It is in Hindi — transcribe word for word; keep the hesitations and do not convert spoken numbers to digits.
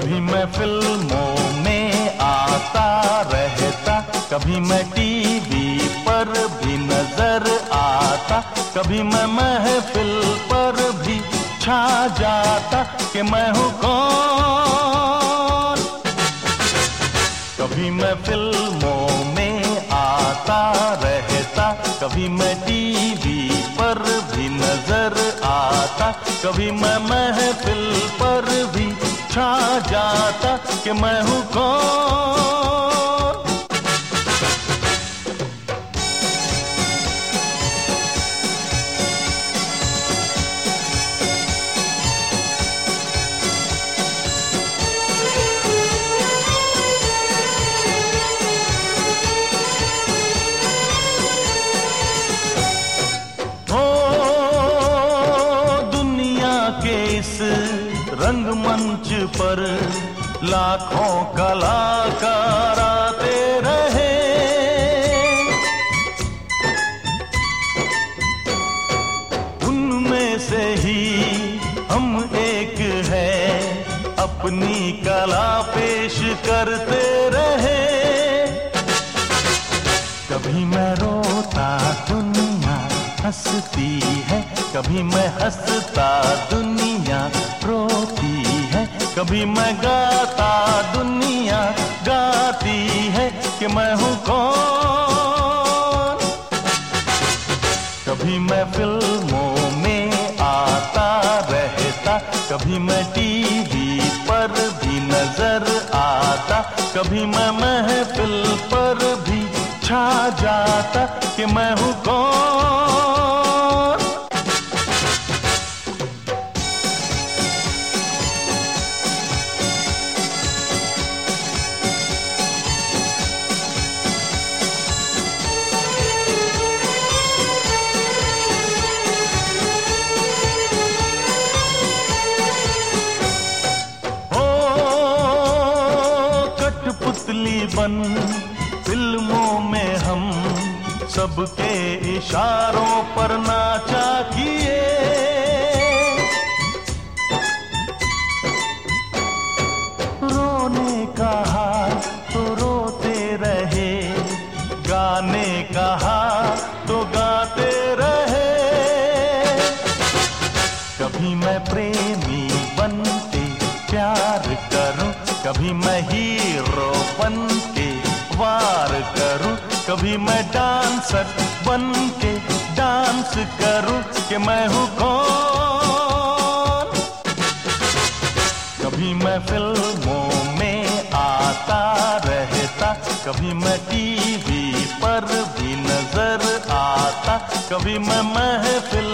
कभी मैं फिल्मों में आता रहता, कभी मैं टीवी पर भी नजर आता, कभी मैं महफिल पर भी छा जाता कि मैं हूँ कौन। कभी मैं फिल्मों में आता रहता, कभी मैं टीवी पर भी नजर आता, कभी मैं महफिल पर भी छा जाता कि मैं हूँ कौन। इस रंगमंच पर लाखों कलाकार आते रहे, उनमें से ही हम एक है अपनी कला पेश करते रहे। कभी मैं रोता दुनिया हंसती है, कभी मैं हंसता दुनिया रोती है, कभी मैं गाता दुनिया गाती है कि मैं हूँ कौन। कभी मैं फिल्मों में आता रहता, कभी मैं टीवी पर भी नजर आता, कभी मैं महफिल पर भी छा जाता कि मैं हूँ कौन। पुतली बन फिल्मों में हम सबके इशारों पर नाचा किए, रोने का हाल तो रोते रहे, गाने का हाल तो गाते रहे। कभी मैं प्रेमी बनके प्यार करूं, कभी मैं हीरो बन के वार करूं, कभी मैं डांसर बन के डांस करूं कि मैं हूँ कौन। कभी मैं फिल्मों में आता रहता, कभी मैं टीवी पर भी नजर आता, कभी मैं महफिल